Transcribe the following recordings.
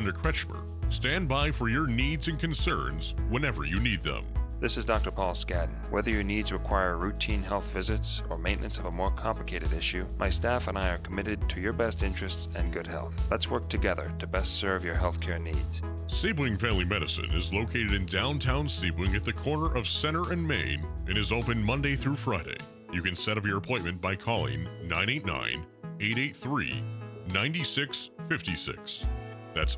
Brenda Kretschmer. Stand by for your needs and concerns whenever you need them. This is Dr. Paul Skadden. Whether your needs require routine health visits or maintenance of a more complicated issue, my staff and I are committed to your best interests and good health. Let's work together to best serve your healthcare needs. Sebring Family Medicine is located in downtown Sebring at the corner of Center and Main and is open Monday through Friday. You can set up your appointment by calling 989-883-9656. That's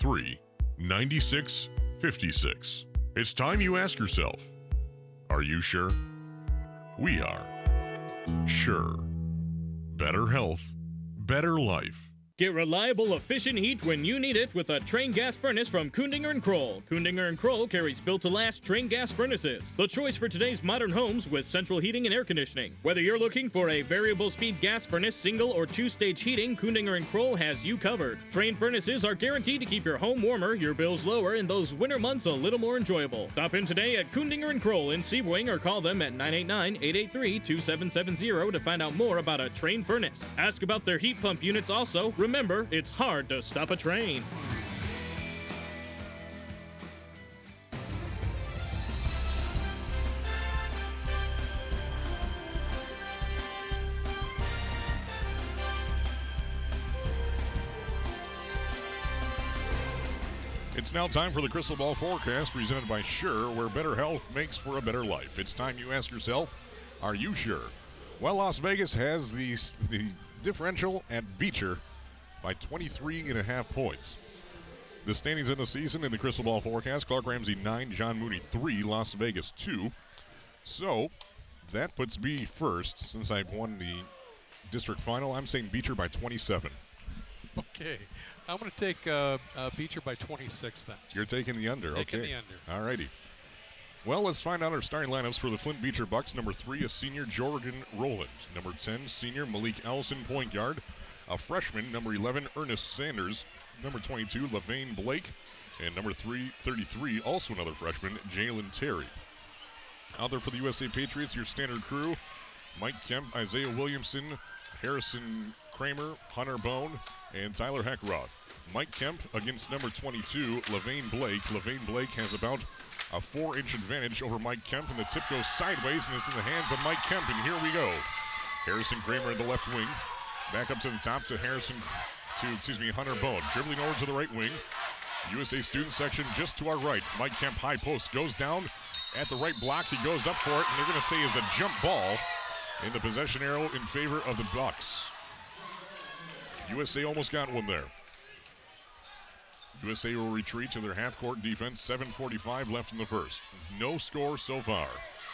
883-9656. It's time you ask yourself, are you sure? We are. Sure. Better health, better life. Get reliable, efficient heat when you need it with a Train gas furnace from Kundinger & Kroll. Kundinger & Kroll carries built-to-last Train gas furnaces, the choice for today's modern homes with central heating and air conditioning. Whether you're looking for a variable-speed gas furnace, single or two-stage heating, Kundinger & Kroll has you covered. Train furnaces are guaranteed to keep your home warmer, your bills lower, and those winter months a little more enjoyable. Stop in today at Kundinger & Kroll in Sebring or call them at 989-883-2770 to find out more about a Train furnace. Ask about their heat pump units also. Remember, it's hard to stop a train. It's now time for the Crystal Ball Forecast presented by Sure, where better health makes for a better life. It's time you ask yourself, are you sure? Well, Las Vegas has the differential at Beecher by 23.5 points. The standings in the season in the Crystal Ball Forecast, Clark Ramsey 9, John Mooney 3, Las Vegas 2. So that puts me first. Since I've won the district final, I'm saying Beecher by 27. Okay. I'm going to take Beecher by 26 then. You're taking the under. Taking okay. the under. All righty. Well, let's find out our starting lineups for the Flint Beecher Bucks. Number 3, a senior Jordan Rowland. Number 10, senior Malik Ellison, point guard. A freshman, number 11, Ernest Sanders. Number 22, LaVane Blake. And number 33, also another freshman, Jalen Terry. Out there for the USA Patriots, your standard crew, Mike Kemp, Isaiah Williamson, Harrison Kramer, Hunter Bone, and Tyler Heckroth. Mike Kemp against number 22, LaVane Blake. LaVane Blake has about a 4-inch advantage over Mike Kemp, and the tip goes sideways, and it's in the hands of Mike Kemp, and here we go. Harrison Kramer in the left wing. Back up to the top to Hunter Bone. Dribbling over to the right wing. USA student section just to our right. Mike Kemp, high post, goes down at the right block. He goes up for it, and they're going to say is a jump ball in the possession arrow in favor of the Bucks. USA almost got one there. USA will retreat to their half-court defense. 7:45 left in the first. No score so far.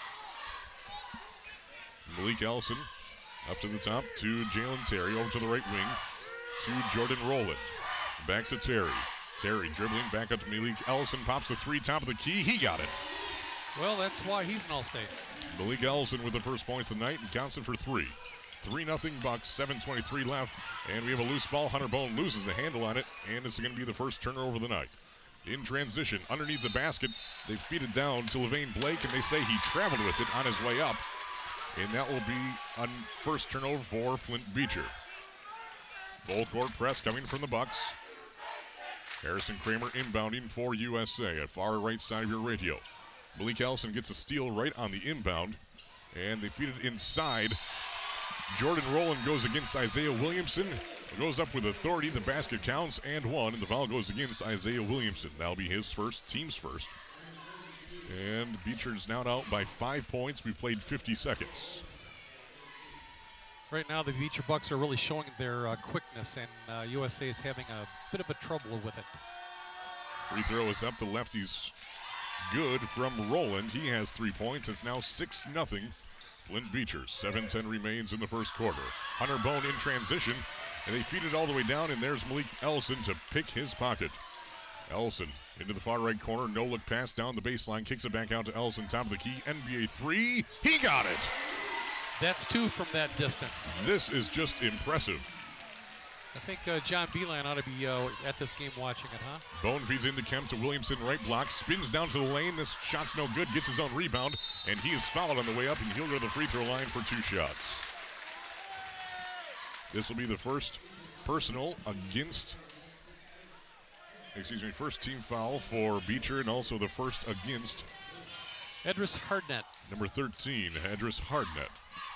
Malik Ellison up to the top to Jalen Terry. Over to the right wing to Jordan Rowland. Back to Terry. Terry dribbling back up to Malik Ellison. Pops the three, top of the key. He got it. Well, that's why he's an All-State. Malik Ellison with the first points of the night and counts it for 3. 3-0 Bucks, 7:23 left, and we have a loose ball. Hunter Bone loses the handle on it, and it's going to be the first turnover of the night. In transition, underneath the basket, they feed it down to LaVane Blake, and they say he traveled with it on his way up, and that will be a first turnover for Flint Beecher. Full court press coming from the Bucks. Harrison Kramer inbounding for USA at far right side of your radio. Malik Ellison gets a steal right on the inbound, and they feed it inside. Jordan Rowland goes against Isaiah Williamson. Goes up with authority. The basket counts and one, and the foul goes against Isaiah Williamson. That'll be his first, team's first. And Beecher's now out by 5 points. We played 50 seconds. Right now, the Beecher Bucks are really showing their quickness, and USA is having a bit of a trouble with it. Free throw is up. The lefty's good from Rowland. He has 3 points. It's now 6-0. Flint Beecher. 7:10 remains in the first quarter. Hunter Bone in transition, and they feed it all the way down, and there's Malik Ellison to pick his pocket. Ellison into the far right corner. No look pass down the baseline. Kicks it back out to Ellison. Top of the key. NBA 3. He got it. That's 2 from that distance. This is just impressive. I think John Beeline ought to be at this game watching it, huh? Bone feeds into Kemp to Williamson, right block, spins down to the lane. This shot's no good, gets his own rebound, and he is fouled on the way up, and he'll go to the free throw line for 2 shots. This will be the first personal against first team foul for Beecher and also the first against Edris Hardnett. number 13, Edris Hardnett.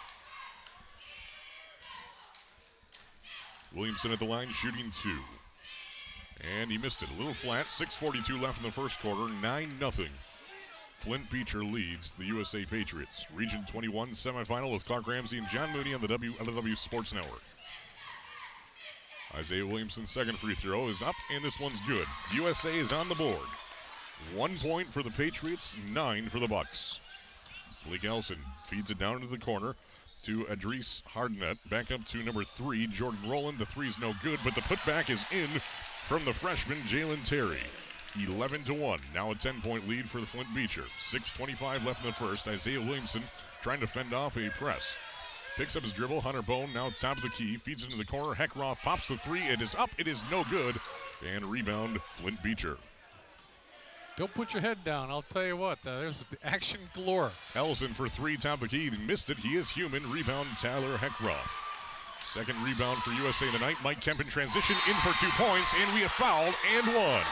Williamson at the line shooting 2. And he missed it. A little flat. 6:42 left in the first quarter. 9-0. Flint Beecher leads the USA Patriots. Region 21 semifinal with Clark Ramsey and John Mooney on the WLW Sports Network. Isaiah Williamson's second free throw is up, and this one's good. USA is on the board. 1 point for the Patriots, 9 for the Bucks. Malik Ellison feeds it down into the corner to Edris Hardnett. Back up to number 3, Jordan Rowland. The three's no good, but the putback is in from the freshman, Jalen Terry. 11-1. Now a 10-point lead for the Flint Beecher. 6:25 left in the first. Isaiah Williamson trying to fend off a press. Picks up his dribble. Hunter Bone now at the top of the key. Feeds into the corner. Heckroth pops the three. It is up. It is no good. And rebound, Flint Beecher. Don't put your head down. I'll tell you what. There's action galore. Ellison for 3, top of the key. He missed it. He is human. Rebound, Tyler Heckroth. Second rebound for USA tonight. Mike Kemp in transition. In for 2 points. And we have fouled and one.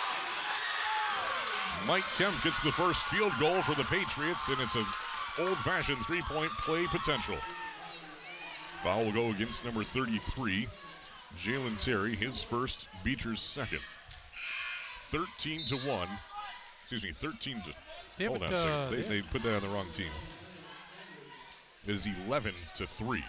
Mike Kemp gets the first field goal for the Patriots, and it's an old-fashioned 3-point play potential. Foul will go against number 33, Jalen Terry, his first, Beecher's second. 13-1. Excuse me, 13 to. Hold on a second. They put that on the wrong team. It is 11-3.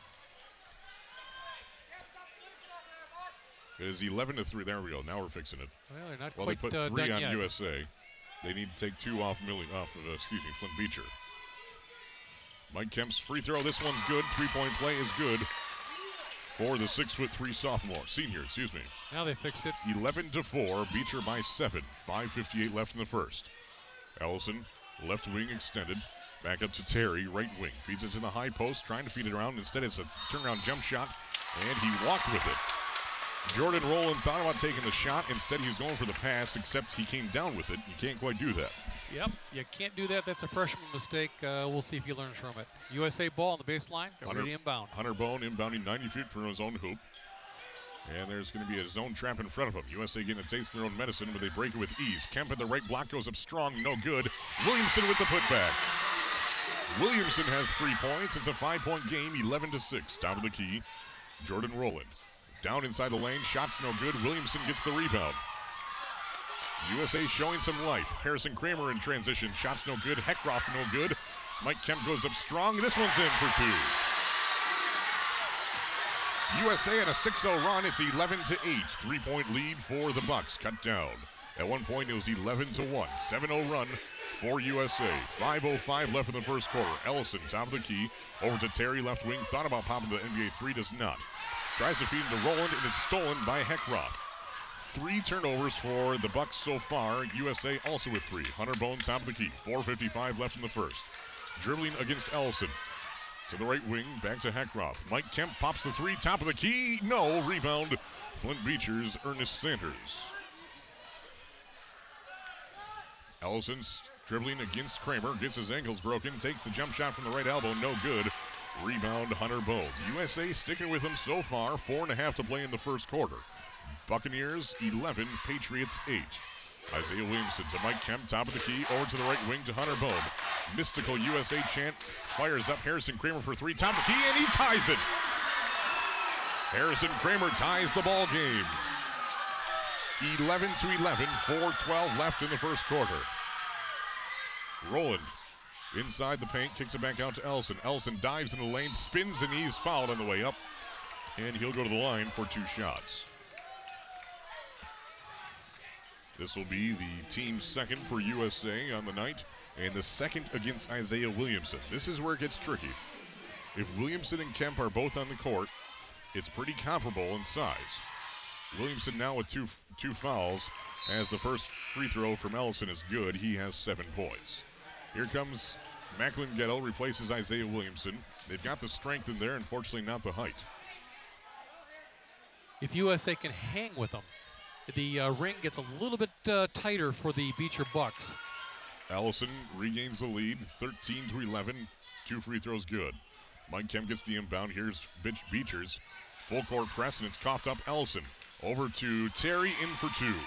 It is 11-3. There we go. Now we're fixing it. Well, they're not Well, quite they put 3 on yet. USA. They need to take 2 off Flint Beecher. Mike Kemp's free throw. This one's good. 3-point play is good for the 6'3" senior. Now they fixed it. 11-4. Beecher by 7. 5:58 left in the first. Ellison, left wing extended. Back up to Terry, right wing. Feeds it to the high post, trying to feed it around. Instead, it's a turnaround jump shot, and he walked with it. Jordan Rowland thought about taking the shot. Instead, he was going for the pass, except he came down with it. You can't quite do that. Yep, you can't do that. That's a freshman mistake. We'll see if he learns from it. USA ball on the baseline. Ready inbound. Hunter Bone inbounding 90 feet from his own hoop. And there's going to be a zone trap in front of him. USA getting a taste of their own medicine, but they break it with ease. Kemp at the right block goes up strong. No good. Williamson with the putback. Williamson has 3 points. It's a 5-point game, 11-6. Top of the key, Jordan Rowland. Down inside the lane, shots no good. Williamson gets the rebound. USA showing some life. Harrison Kramer in transition, shots no good. Heckroth no good. Mike Kemp goes up strong. This one's in for 2. USA at a 6-0 run. It's 11-8. 3-point lead for the Bucks. Cut down. At one point, it was 11-1. 7-0 run for USA. 5:05 left in the first quarter. Ellison, top of the key. Over to Terry, left wing. Thought about popping the NBA 3, does not. Tries to feed into Rowland, and is stolen by Heckroth. 3 turnovers for the Bucks so far. USA also with 3. Hunter Bone, top of the key. 4:55 left in the first. Dribbling against Ellison. To the right wing, back to Heckroth. Mike Kemp pops the 3, top of the key. No, rebound. Flint Beecher's Ernest Sanders. Ellison's dribbling against Kramer. Gets his ankles broken. Takes the jump shot from the right elbow. No good. Rebound, Hunter Bone. USA sticking with him so far. 4.5 to play in the first quarter. Buccaneers 11, Patriots 8. Isaiah Williamson to Mike Kemp, top of the key. Over to the right wing to Hunter Bone. Mystical USA chant fires up. Harrison Kramer for 3, top of the key, and he ties it. Harrison Kramer ties the ball game. 11-11, 4:12 left in the first quarter. Rowland inside the paint, kicks it back out to Ellison. Ellison dives in the lane, spins, and he's fouled on the way up. And he'll go to the line for 2 shots. This will be the team's second for USA on the night, and the second against Isaiah Williamson. This is where it gets tricky. If Williamson and Kemp are both on the court, it's pretty comparable in size. Williamson now with two fouls, as the first free throw from Ellison is good. He has 7 points. Here comes Macklin Gettle, replaces Isaiah Williamson. They've got the strength in there, unfortunately not the height. If USA can hang with them, the ring gets a little bit tighter for the Beecher Bucks. Ellison regains the lead, 13-11. 2 free throws good. Mike Kemp gets the inbound. Here's Beecher's full court press, and it's coughed up Ellison. Over to Terry, in for 2.